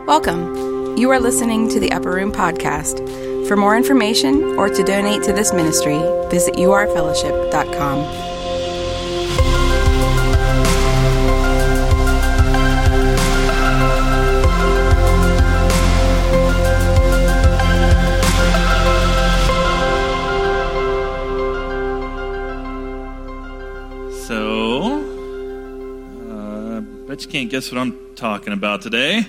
Welcome. You are listening to the Upper Room Podcast. For more information or to donate to this ministry, visit urfellowship.com. Bet you can't guess what I'm talking about today.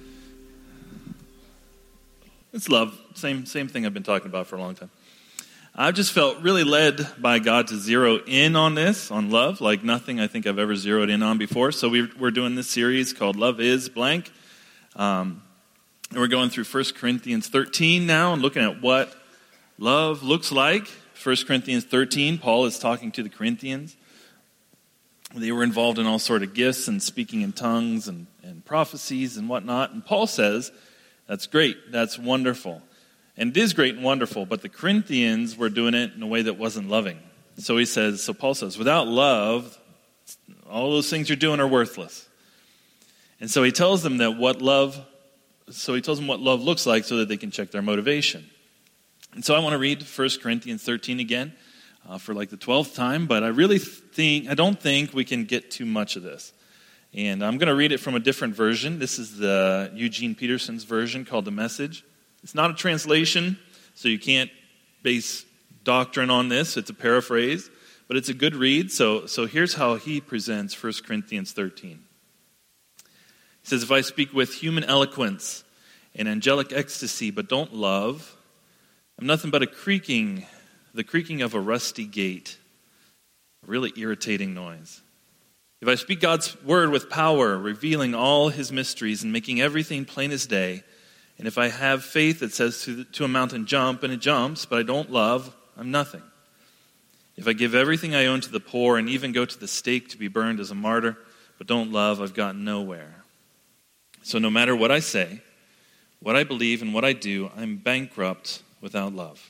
It's love. Same thing I've been talking about for a long time. I've just felt really led by God to zero in on this, on love, like nothing I think I've ever zeroed in on before. So we're doing this series called Love is Blank. And we're going through 1 Corinthians 13 now and looking at what love looks like. 1 Corinthians 13, Paul is talking to the Corinthians. They were involved in all sort of gifts and speaking in tongues and prophecies and whatnot. And Paul says, that's great, that's wonderful. And it is great and wonderful, but the Corinthians were doing it in a way that wasn't loving. So Paul says, without love, all those things you're doing are worthless. And so he tells them what love looks like so that they can check their motivation. And so I want to read 1 Corinthians 13 again. For like the 12th time, but I don't think we can get too much of this. And I'm going to read it from a different version. This is the Eugene Peterson's version called The Message. It's not a translation, so you can't base doctrine on this. It's a paraphrase, but it's a good read. So here's how he presents 1 Corinthians 13. He says, if I speak with human eloquence and angelic ecstasy, but don't love, I'm nothing but the creaking of a rusty gate, a really irritating noise. If I speak God's word with power, revealing all his mysteries and making everything plain as day, and if I have faith that says to a mountain, jump, and it jumps, but I don't love, I'm nothing. If I give everything I own to the poor and even go to the stake to be burned as a martyr, but don't love, I've gotten nowhere. So no matter what I say, what I believe, and what I do, I'm bankrupt without love.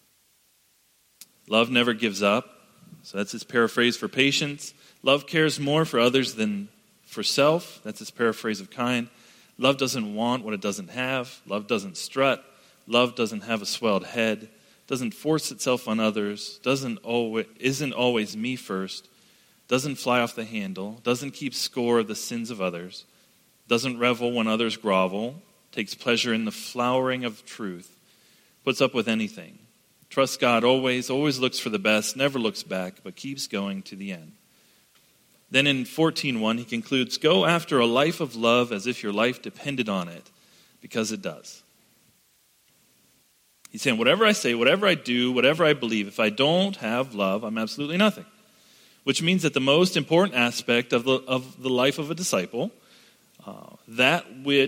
Love never gives up. So that's his paraphrase for patience. Love cares more for others than for self. That's his paraphrase of kind. Love doesn't want what it doesn't have. Love doesn't strut. Love doesn't have a swelled head. Doesn't force itself on others. Isn't always me first. Doesn't fly off the handle. Doesn't keep score of the sins of others. Doesn't revel when others grovel. Takes pleasure in the flowering of truth. Puts up with anything. Trusts God always looks for the best, never looks back, but keeps going to the end. Then in 14:1, he concludes, go after a life of love as if your life depended on it, because it does. He's saying, whatever I say, whatever I do, whatever I believe, if I don't have love, I'm absolutely nothing. Which means that the most important aspect of the life of a disciple, that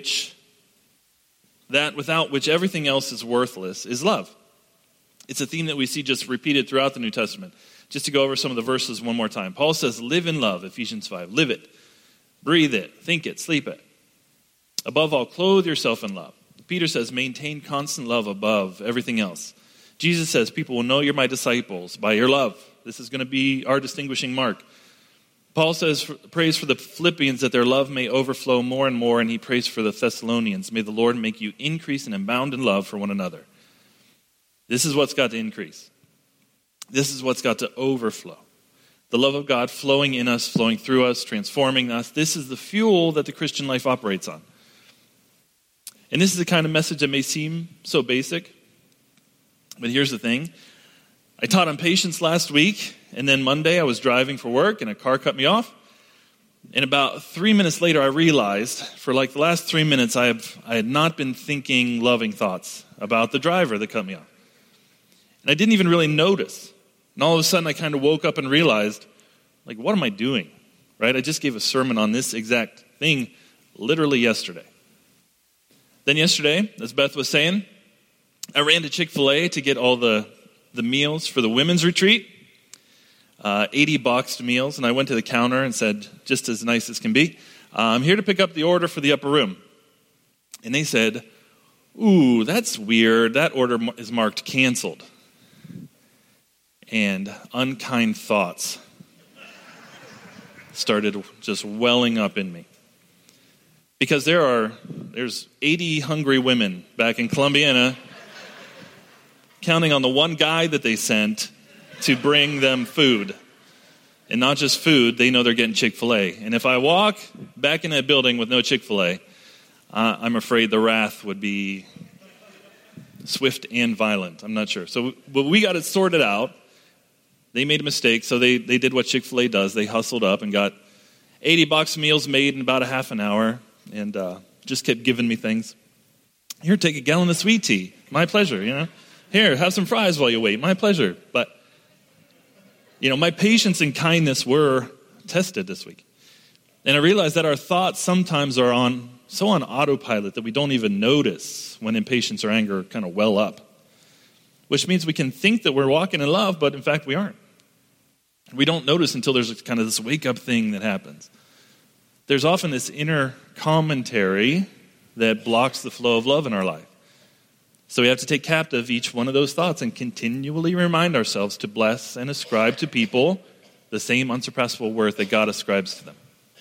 without which everything else is worthless, is love. It's a theme that we see just repeated throughout the New Testament. Just to go over some of the verses one more time. Paul says, live in love, Ephesians 5. Live it, breathe it, think it, sleep it. Above all, clothe yourself in love. Peter says, maintain constant love above everything else. Jesus says, people will know you're my disciples by your love. This is going to be our distinguishing mark. Paul says, prays for the Philippians that their love may overflow more and more, and he prays for the Thessalonians. May the Lord make you increase and abound in love for one another. This is what's got to increase. This is what's got to overflow. The love of God flowing in us, flowing through us, transforming us. This is the fuel that the Christian life operates on. And this is the kind of message that may seem so basic. But here's the thing. I taught on patience last week, and then Monday I was driving for work, and a car cut me off. And about 3 minutes later, I realized, for like the last 3 minutes, I had not been thinking loving thoughts about the driver that cut me off. And I didn't even really notice. And all of a sudden, I kind of woke up and realized, like, what am I doing? Right? I just gave a sermon on this exact thing literally yesterday. Then yesterday, as Beth was saying, I ran to Chick-fil-A to get all the meals for the women's retreat, 80 boxed meals. And I went to the counter and said, just as nice as can be, I'm here to pick up the order for the upper room. And they said, ooh, that's weird. That order is marked canceled. And unkind thoughts started just welling up in me. Because there are there's 80 hungry women back in Columbiana counting on the one guy that they sent to bring them food. And not just food, they know they're getting Chick-fil-A. And if I walk back in that building with no Chick-fil-A, I'm afraid the wrath would be swift and violent. I'm not sure. But we got it sorted out. They made a mistake, so they did what Chick-fil-A does. They hustled up and got 80 box meals made in about a half an hour and just kept giving me things. Here, take a gallon of sweet tea. My pleasure, you know. Here, have some fries while you wait. My pleasure. But, you know, my patience and kindness were tested this week. And I realized that our thoughts sometimes are on autopilot that we don't even notice when impatience or anger kind of well up. Which means we can think that we're walking in love, but in fact we aren't. We don't notice until there's kind of this wake-up thing that happens. There's often this inner commentary that blocks the flow of love in our life. So we have to take captive each one of those thoughts and continually remind ourselves to bless and ascribe to people the same unsurpassable worth that God ascribes to them.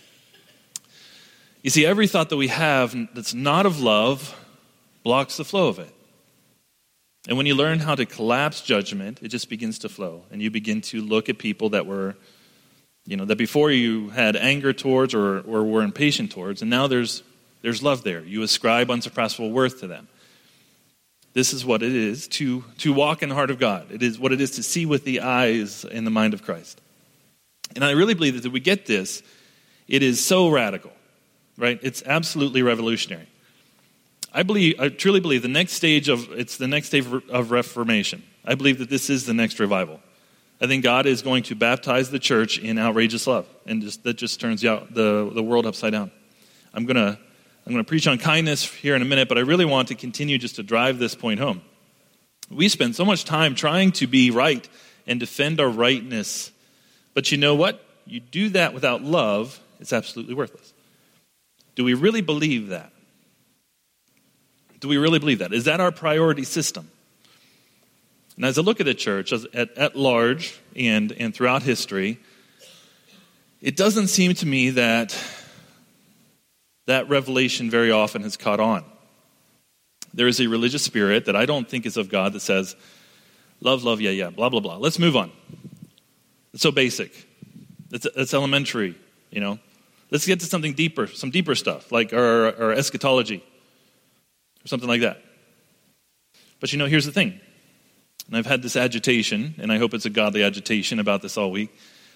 You see, every thought that we have that's not of love blocks the flow of it. And when you learn how to collapse judgment, it just begins to flow. And you begin to look at people that were, you know, that before you had anger towards or were impatient towards, and now there's love there. You ascribe unsurpassable worth to them. This is what it is to walk in the heart of God. It is what it is to see with the eyes and the mind of Christ. And I really believe that if we get this, it is so radical, right? It's absolutely revolutionary. I truly believe the next stage of Reformation. I believe that this is the next revival. I think God is going to baptize the church in outrageous love, and that just turns the world upside down. I'm going to preach on kindness here in a minute, but I really want to continue just to drive this point home. We spend so much time trying to be right and defend our rightness, but you know what? You do that without love, it's absolutely worthless. Do we really believe that? Do we really believe that? Is that our priority system? And as I look at the church at large and throughout history, it doesn't seem to me that revelation very often has caught on. There is a religious spirit that I don't think is of God that says, love, yeah, blah, blah, blah. Let's move on. It's so basic. It's elementary, you know. Let's get to something deeper, some deeper stuff, like our eschatology or something like that. But you know, here's the thing. And I've had this agitation, and I hope it's a godly agitation about this all week.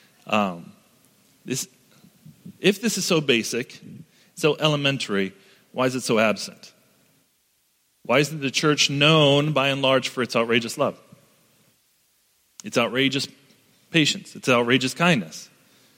If this is so basic, so elementary, why is it so absent? Why isn't the church known by and large for its outrageous love? Its outrageous patience, its outrageous kindness.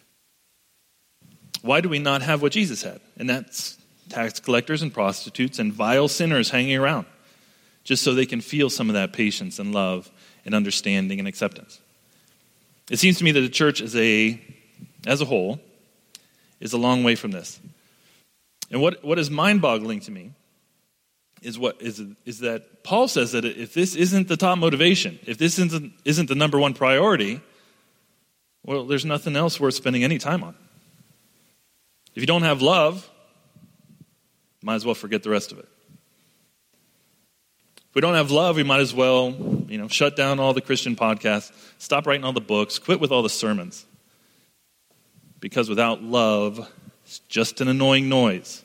Why do we not have what Jesus had? And that's tax collectors and prostitutes and vile sinners hanging around, just so they can feel some of that patience and love and understanding and acceptance. It seems to me that the church as a whole is a long way from this. And what is mind-boggling to me is that Paul says that if this isn't the top motivation, if this isn't the number one priority, well, there's nothing else worth spending any time on. If you don't have love, might as well forget the rest of it. If we don't have love, we might as well, shut down all the Christian podcasts, stop writing all the books, quit with all the sermons. Because without love, it's just an annoying noise.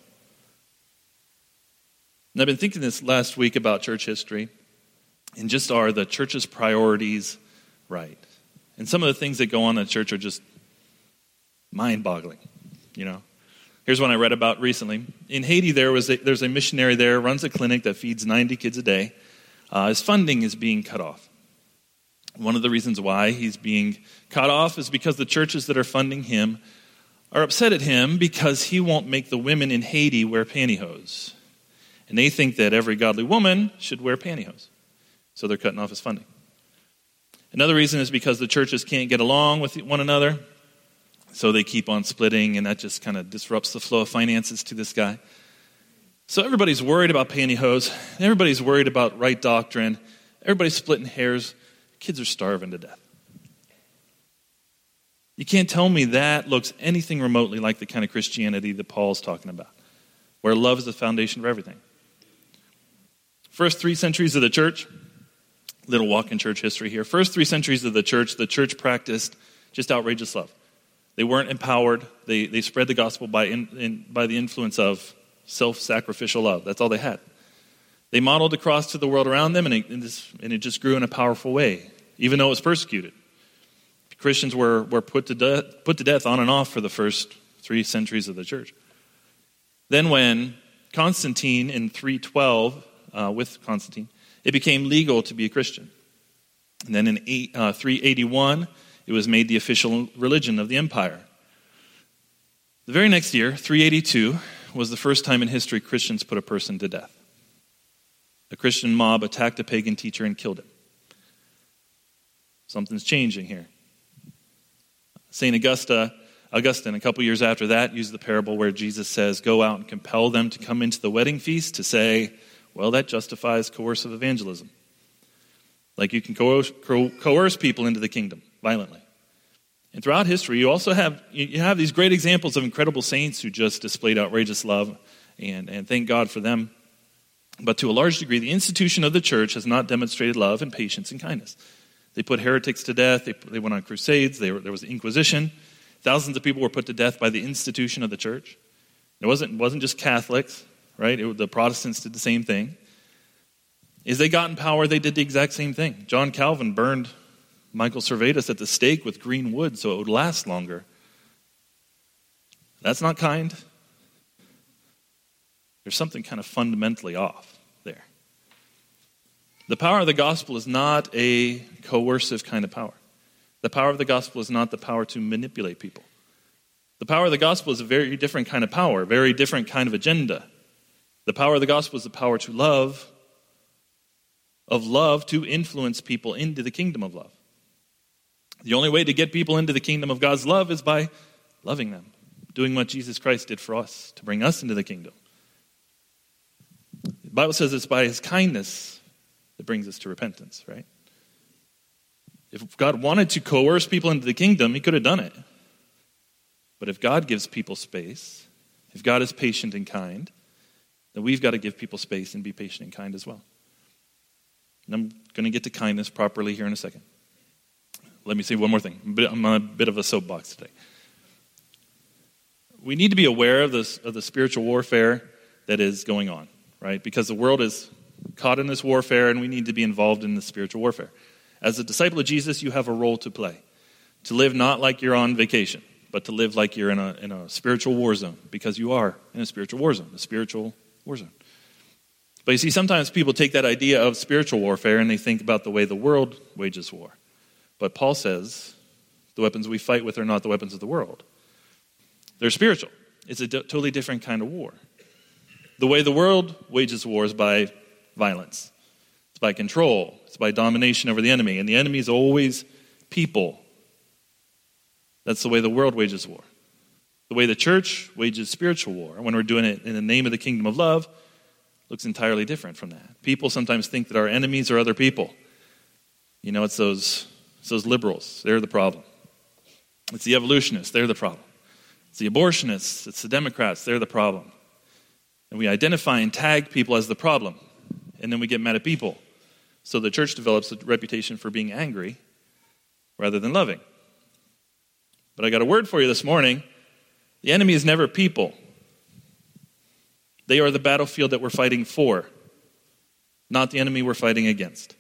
And I've been thinking this last week about church history, and just are the church's priorities right? And some of the things that go on in the church are just mind-boggling, Here's one I read about recently. In Haiti, there's a missionary there, runs a clinic that feeds 90 kids a day. His funding is being cut off. One of the reasons why he's being cut off is because the churches that are funding him are upset at him because he won't make the women in Haiti wear pantyhose. And they think that every godly woman should wear pantyhose. So they're cutting off his funding. Another reason is because the churches can't get along with one another. So they keep on splitting, and that just kind of disrupts the flow of finances to this guy. So everybody's worried about pantyhose. Everybody's worried about right doctrine. Everybody's splitting hairs. Kids are starving to death. You can't tell me that looks anything remotely like the kind of Christianity that Paul's talking about. where love is the foundation of everything. First 3 centuries of the church, little walk in church history here. First 3 centuries of the church practiced just outrageous love. They weren't empowered. They spread the gospel by the influence of self-sacrificial love. That's all they had. They modeled the cross to the world around them, and it just grew in a powerful way, even though it was persecuted. Christians were put to death on and off for the first 3 centuries of the church. Then when Constantine in 312, with Constantine, it became legal to be a Christian. And then in 381, it was made the official religion of the empire. The very next year, 382, was the first time in history Christians put a person to death. A Christian mob attacked a pagan teacher and killed him. Something's changing here. St. Augustine, a couple years after that, used the parable where Jesus says, go out and compel them to come into the wedding feast, to say, well, that justifies coercive evangelism. Like you can coerce people into the kingdom violently. And throughout history, you also have these great examples of incredible saints who just displayed outrageous love, and thank God for them. But to a large degree, the institution of the church has not demonstrated love and patience and kindness. They put heretics to death. They went on crusades. There was the Inquisition. Thousands of people were put to death by the institution of the church. It wasn't just Catholics, right? The Protestants did the same thing. As they got in power, they did the exact same thing. John Calvin burned Michael Servetus at the stake with green wood so it would last longer. That's not kind. There's something kind of fundamentally off there. The power of the gospel is not a coercive kind of power. The power of the gospel is not the power to manipulate people. The power of the gospel is a very different kind of power, a very different kind of agenda. The power of the gospel is the power to love, to influence people into the kingdom of love. The only way to get people into the kingdom of God's love is by loving them, doing what Jesus Christ did for us, to bring us into the kingdom. The Bible says it's by his kindness that brings us to repentance, right? If God wanted to coerce people into the kingdom, he could have done it. But if God gives people space, if God is patient and kind, then we've got to give people space and be patient and kind as well. And I'm going to get to kindness properly here in a second. Let me say one more thing. I'm on a bit of a soapbox today. We need to be aware of the spiritual warfare that is going on, right? Because the world is caught in this warfare, and we need to be involved in the spiritual warfare. As a disciple of Jesus, you have a role to play. To live not like you're on vacation, but to live like you're in a spiritual war zone, because you are in a spiritual war zone, But you see, sometimes people take that idea of spiritual warfare and they think about the way the world wages war. But Paul says the weapons we fight with are not the weapons of the world. They're spiritual. It's a totally different kind of war. The way the world wages war is by violence. It's by control. It's by domination over the enemy. And the enemy is always people. That's the way the world wages war. The way the church wages spiritual war, when we're doing it in the name of the kingdom of love, looks entirely different from that. People sometimes think that our enemies are other people. You know, it's those liberals. They're the problem. It's the evolutionists. They're the problem. It's the abortionists. It's the Democrats. They're the problem. And we identify and tag people as the problem. And then we get mad at people. So the church develops a reputation for being angry rather than loving. But I got a word for you this morning. The enemy is never people. They are the battlefield that we're fighting for, not the enemy we're fighting against.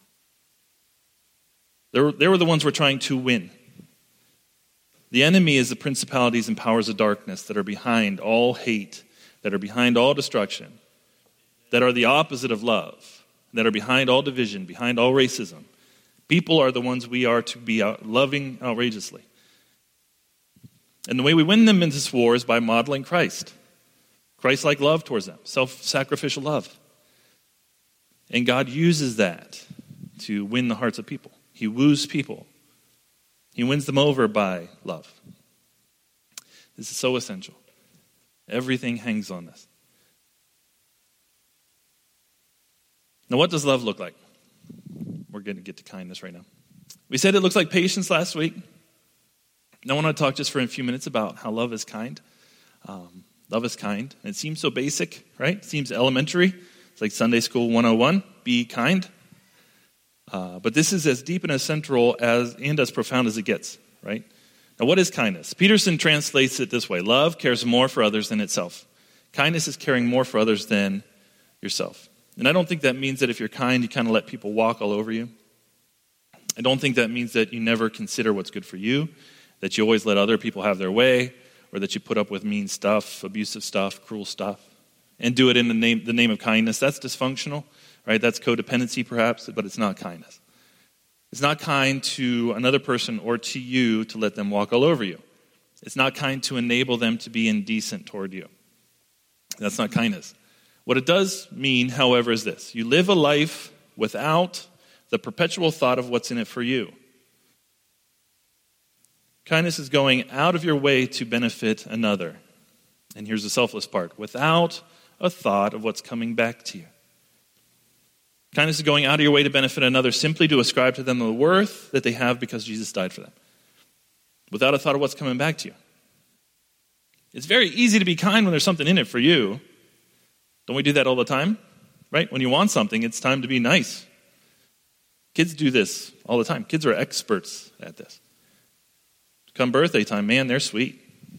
They were the ones we're trying to win. The enemy is the principalities and powers of darkness that are behind all hate, that are behind all destruction, that are the opposite of love, that are behind all division, behind all racism. People are the ones we are to be loving outrageously. And the way we win them in this war is by modeling Christ. Christ-like love towards them, self-sacrificial love. And God uses that to win the hearts of people. He woos people. He wins them over by love. This is so essential. Everything hangs on this. Now, what does love look like? We're going to get to kindness right now. We said it looks like patience last week. Now I want to talk just for a few minutes about how love is kind. Love is kind. And it seems so basic, right? It seems elementary. It's like Sunday School 101, be kind. But this is as deep and as central and as profound as it gets, right? Now, what is kindness? Peterson translates it this way. Love cares more for others than itself. Kindness is caring more for others than yourself. And I don't think that means that if you're kind, you kind of let people walk all over you. I don't think that means that you never consider what's good for you, that you always let other people have their way, or that you put up with mean stuff, abusive stuff, cruel stuff, and do it in the name of kindness. That's dysfunctional, right? That's codependency perhaps, but it's not kindness. It's not kind to another person or to you to let them walk all over you. It's not kind to enable them to be indecent toward you. That's not kindness. What it does mean, however, is this. You live a life without the perpetual thought of what's in it for you. Kindness is going out of your way to benefit another. And here's the selfless part. Without a thought of what's coming back to you. Kindness is going out of your way to benefit another simply to ascribe to them the worth that they have because Jesus died for them. Without a thought of what's coming back to you. It's very easy to be kind when there's something in it for you. Don't we do that all the time? Right? When you want something, it's time to be nice. Kids do this all the time. Kids are experts at this. Come birthday time, man, they're sweet.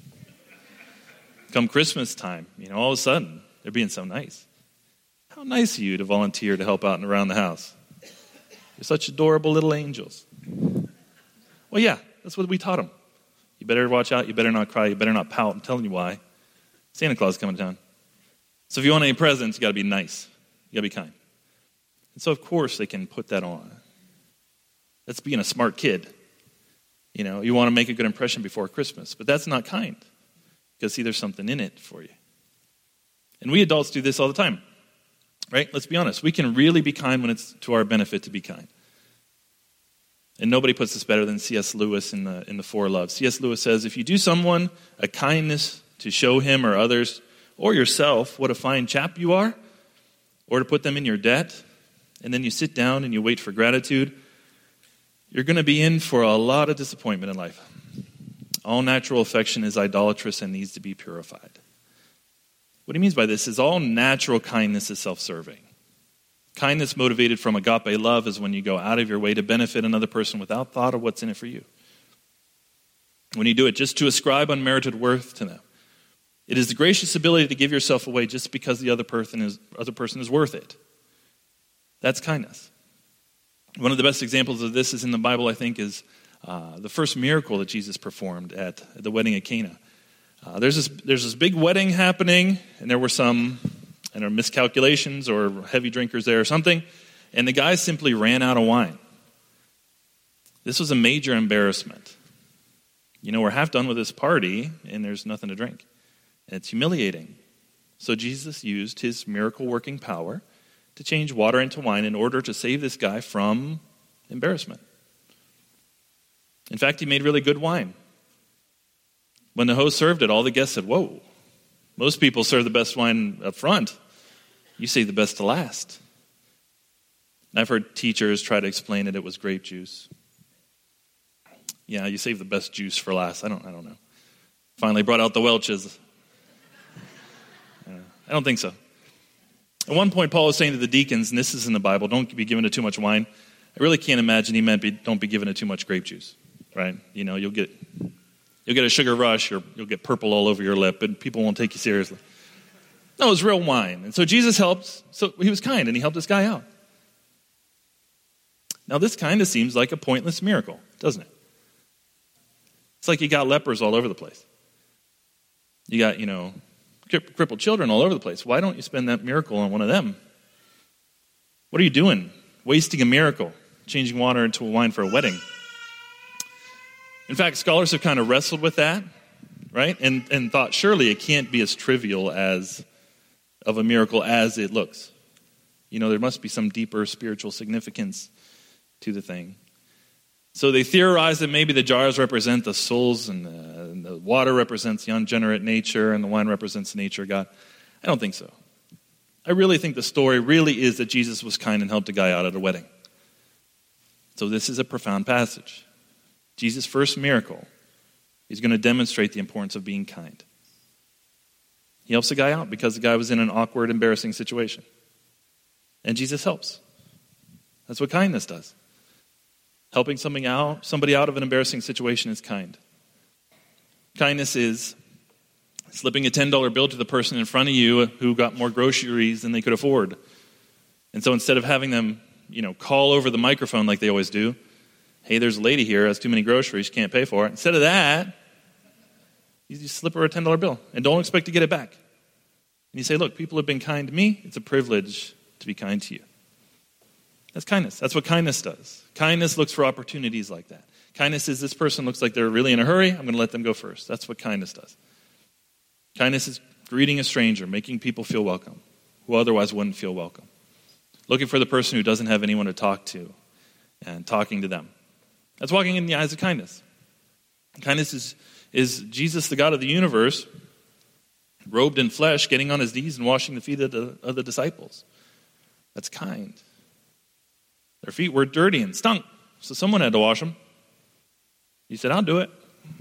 Come Christmas time, all of a sudden, they're being so nice. How nice of you to volunteer to help out and around the house. You're such adorable little angels. Well, yeah, that's what we taught them. You better watch out, you better not cry, you better not pout. I'm telling you why. Santa Claus is coming to town. So if you want any presents, you got to be nice. You got to be kind. And so, of course, they can put that on. That's being a smart kid. You want to make a good impression before Christmas. But that's not kind. Because, see, there's something in it for you. And we adults do this all the time. Right? Let's be honest. We can really be kind when it's to our benefit to be kind. And nobody puts this better than C.S. Lewis in the Four Loves. C.S. Lewis says, if you do someone a kindness to show him or others or yourself what a fine chap you are, or to put them in your debt, and then you sit down and you wait for gratitude, you're going to be in for a lot of disappointment in life. All natural affection is idolatrous and needs to be purified. What he means by this is all natural kindness is self-serving. Kindness motivated from agape love is when you go out of your way to benefit another person without thought of what's in it for you. When you do it just to ascribe unmerited worth to them. It is the gracious ability to give yourself away just because the other person is worth it. That's kindness. One of the best examples of this is in the Bible, I think, is the first miracle that Jesus performed at the wedding at Cana. There's this big wedding happening, and there were some miscalculations or heavy drinkers there or something, and the guy simply ran out of wine. This was a major embarrassment. We're half done with this party, and there's nothing to drink. And it's humiliating. So Jesus used his miracle-working power to change water into wine in order to save this guy from embarrassment. In fact, he made really good wine. When the host served it, all the guests said, whoa, most people serve the best wine up front. You save the best to last. And I've heard teachers try to explain it was grape juice. Yeah, you save the best juice for last. I don't know. Finally brought out the Welch's. I don't think so. At one point, Paul was saying to the deacons, and this is in the Bible, don't be given to too much wine. I really can't imagine he meant don't be given to too much grape juice, right? You'll get a sugar rush, or you'll get purple all over your lip, and people won't take you seriously. No, it was real wine. And so Jesus helped, so he was kind, and he helped this guy out. Now, this kind of seems like a pointless miracle, doesn't it? It's like you got lepers all over the place. You got, crippled children all over the place. Why don't you spend that miracle on one of them? What are you doing? Wasting a miracle, changing water into wine for a wedding. In fact, scholars have kind of wrestled with that, right? And thought surely it can't be as trivial as of a miracle as it looks. There must be some deeper spiritual significance to the thing. So they theorize that maybe the jars represent the souls and the water represents the unregenerate nature and the wine represents the nature of God. I don't think so. I really think the story really is that Jesus was kind and helped a guy out at a wedding. So this is a profound passage. Jesus' first miracle is going to demonstrate the importance of being kind. He helps the guy out because the guy was in an awkward, embarrassing situation. And Jesus helps. That's what kindness does. Helping somebody out of an embarrassing situation is kind. Kindness is slipping a $10 bill to the person in front of you who got more groceries than they could afford. And so instead of having them, call over the microphone like they always do, hey, there's a lady here who has too many groceries, she can't pay for it. Instead of that, you just slip her a $10 bill and don't expect to get it back. And you say, look, people have been kind to me. It's a privilege to be kind to you. That's kindness. That's what kindness does. Kindness looks for opportunities like that. Kindness is this person looks like they're really in a hurry. I'm going to let them go first. That's what kindness does. Kindness is greeting a stranger, making people feel welcome who otherwise wouldn't feel welcome. Looking for the person who doesn't have anyone to talk to and talking to them. That's walking in the eyes of kindness. Kindness is Jesus, the God of the universe, robed in flesh, getting on his knees and washing the feet of the disciples. That's kind. Their feet were dirty and stunk, so someone had to wash them. He said, I'll do it.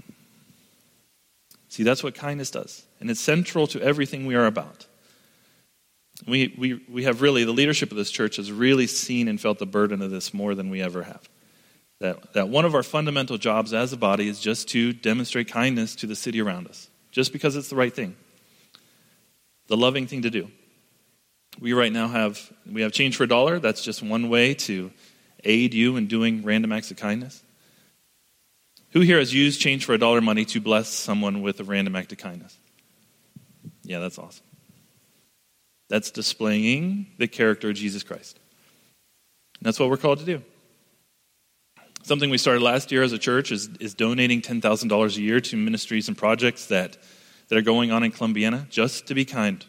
See, that's what kindness does. And it's central to everything we are about. We have really, the leadership of this church has really seen and felt the burden of this more than we ever have. That one of our fundamental jobs as a body is just to demonstrate kindness to the city around us. Just because it's the right thing. The loving thing to do. We right now have change for $1. That's just one way to aid you in doing random acts of kindness. Who here has used change for $1 money to bless someone with a random act of kindness? Yeah, that's awesome. That's displaying the character of Jesus Christ. And that's what we're called to do. Something we started last year as a church is donating $10,000 a year to ministries and projects that are going on in Columbiana, just to be kind.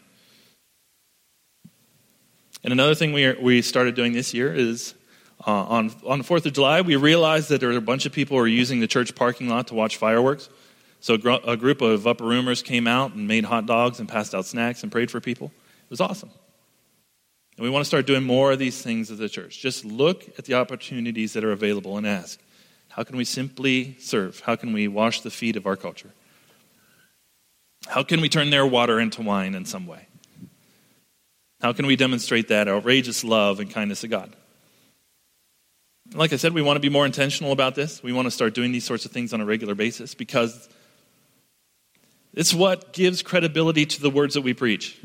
And another thing we started doing this year is on the 4th of July, we realized that there were a bunch of people who were using the church parking lot to watch fireworks. So a group of upper roomers came out and made hot dogs and passed out snacks and prayed for people. It was awesome. And we want to start doing more of these things as a church. Just look at the opportunities that are available and ask, how can we simply serve? How can we wash the feet of our culture? How can we turn their water into wine in some way? How can we demonstrate that outrageous love and kindness of God? And like I said, we want to be more intentional about this. We want to start doing these sorts of things on a regular basis because it's what gives credibility to the words that we preach.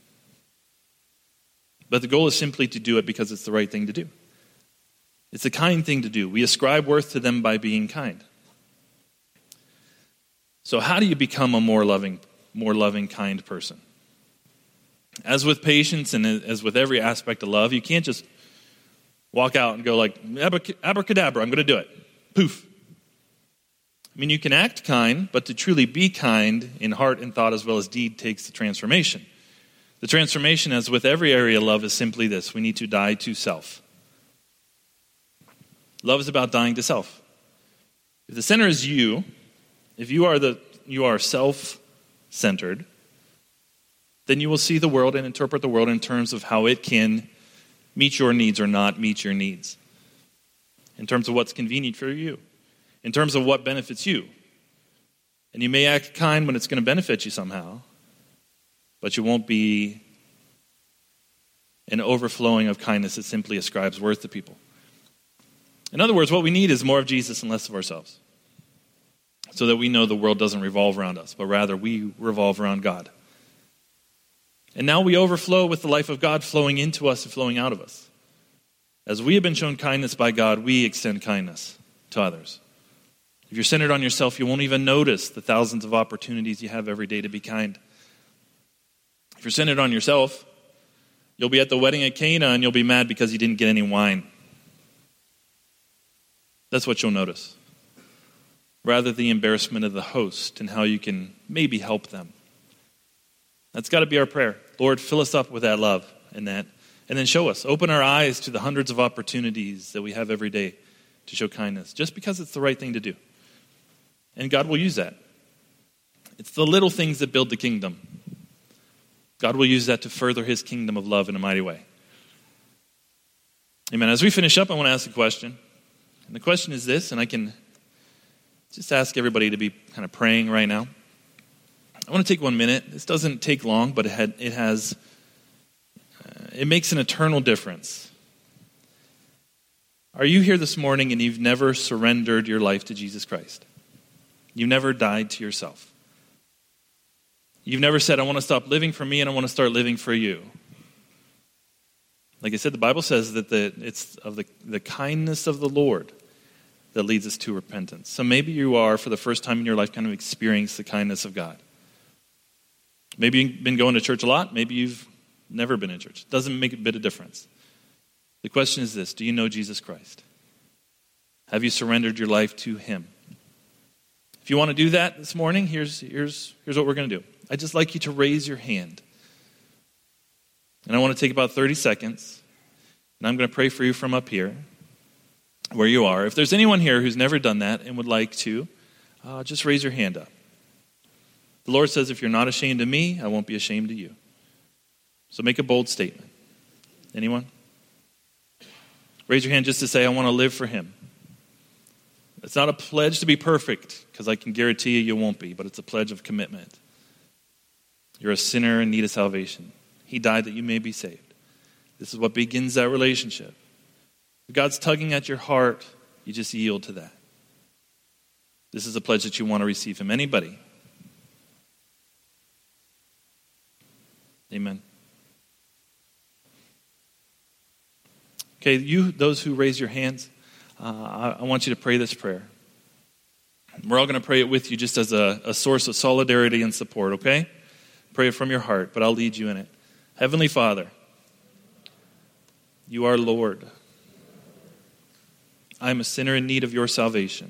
But the goal is simply to do it because it's the right thing to do. It's a kind thing to do. We ascribe worth to them by being kind. So how do you become a more loving, kind person? As with patience and as with every aspect of love, you can't just walk out and go like, abracadabra, I'm going to do it. Poof. I mean, you can act kind, but to truly be kind in heart and thought as well as deed takes the transformation. The transformation, as with every area of love, is simply this. We need to die to self. Love is about dying to self. If the center is you, if you are self-centered, then you will see the world and interpret the world in terms of how it can meet your needs or not meet your needs. In terms of what's convenient for you. In terms of what benefits you. And you may act kind when it's going to benefit you somehow, but you won't be an overflowing of kindness that simply ascribes worth to people. In other words, what we need is more of Jesus and less of ourselves. So that we know the world doesn't revolve around us, but rather we revolve around God. And now we overflow with the life of God flowing into us and flowing out of us. As we have been shown kindness by God, we extend kindness to others. If you're centered on yourself, you won't even notice the thousands of opportunities you have every day to be kind. If you're centered on yourself, you'll be at the wedding at Cana and you'll be mad because you didn't get any wine. That's what you'll notice. Rather the embarrassment of the host and how you can maybe help them. That's got to be our prayer. Lord, fill us up with that love and that. And then show us. Open our eyes to the hundreds of opportunities that we have every day to show kindness. Just because it's the right thing to do. And God will use that. It's the little things that build the kingdom. God will use that to further his kingdom of love in a mighty way. Amen. As we finish up, I want to ask a question. And the question is this, and I can just ask everybody to be kind of praying right now. I want to take 1 minute. This doesn't take long, but it makes an eternal difference. Are you here this morning and you've never surrendered your life to Jesus Christ? You've never died to yourself. You've never said, I want to stop living for me and I want to start living for you. Like I said, the Bible says that it's of the kindness of the Lord that leads us to repentance. So maybe you are, for the first time in your life, kind of experienced the kindness of God. Maybe you've been going to church a lot. Maybe you've never been in church. It doesn't make a bit of difference. The question is this: do you know Jesus Christ? Have you surrendered your life to him? If you want to do that this morning, here's what we're going to do. I'd just like you to raise your hand. And I want to take about 30 seconds. And I'm going to pray for you from up here, where you are. If there's anyone here who's never done that and would like to, just raise your hand up. The Lord says, if you're not ashamed of me, I won't be ashamed of you. So make a bold statement. Anyone? Raise your hand just to say, I want to live for him. It's not a pledge to be perfect, because I can guarantee you won't be, but it's a pledge of commitment. You're a sinner in need of salvation. He died that you may be saved. This is what begins that relationship. If God's tugging at your heart, you just yield to that. This is a pledge that you want to receive him. Anybody? Amen. Okay, those who raise your hands, I want you to pray this prayer. We're all going to pray it with you just as a source of solidarity and support, okay? Pray it from your heart, but I'll lead you in it. Heavenly Father, you are Lord. I am a sinner in need of your salvation.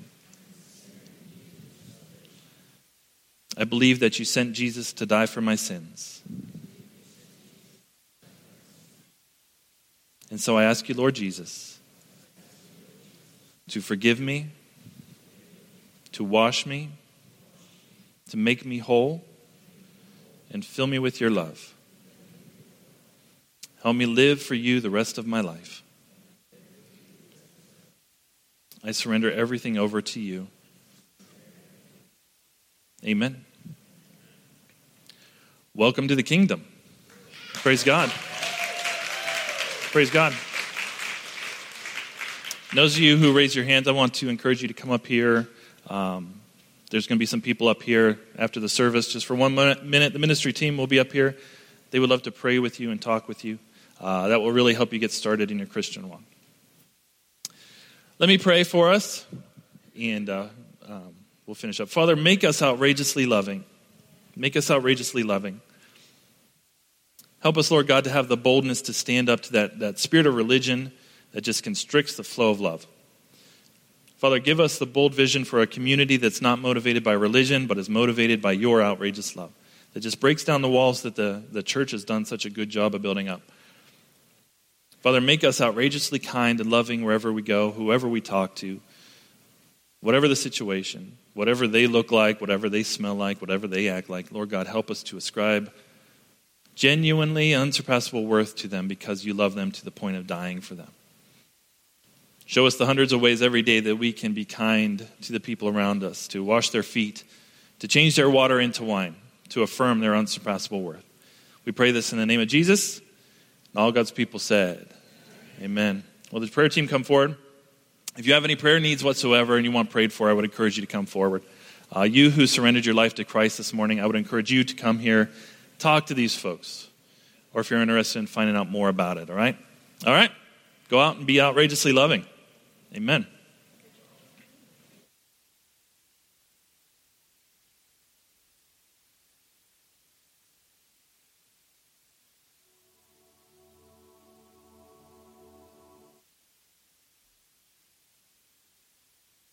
I believe that you sent Jesus to die for my sins. And so I ask you, Lord Jesus, to forgive me, to wash me, to make me whole, and fill me with your love. Help me live for you the rest of my life. I surrender everything over to you. Amen. Welcome to the kingdom. Praise God. Praise God. Those of you who raise your hands, I want to encourage you to come up here. There's going to be some people up here after the service. Just for 1 minute, the ministry team will be up here. They would love to pray with you and talk with you. That will really help you get started in your Christian walk. Let me pray for us, and we'll finish up. Father, make us outrageously loving. Make us outrageously loving. Help us, Lord God, to have the boldness to stand up to that spirit of religion that just constricts the flow of love. Father, give us the bold vision for a community that's not motivated by religion, but is motivated by your outrageous love, that just breaks down the walls that the church has done such a good job of building up. Father, make us outrageously kind and loving wherever we go, whoever we talk to, whatever the situation, whatever they look like, whatever they smell like, whatever they act like. Lord God, help us to ascribe genuinely unsurpassable worth to them because you love them to the point of dying for them. Show us the hundreds of ways every day that we can be kind to the people around us, to wash their feet, to change their water into wine, to affirm their unsurpassable worth. We pray this in the name of Jesus. And all God's people said, amen. Well, the prayer team come forward. If you have any prayer needs whatsoever and you want prayed for, I would encourage you to come forward. You who surrendered your life to Christ this morning, I would encourage you to come here, talk to these folks. Or if you're interested in finding out more about it, all right? All right? Go out and be outrageously loving. Amen.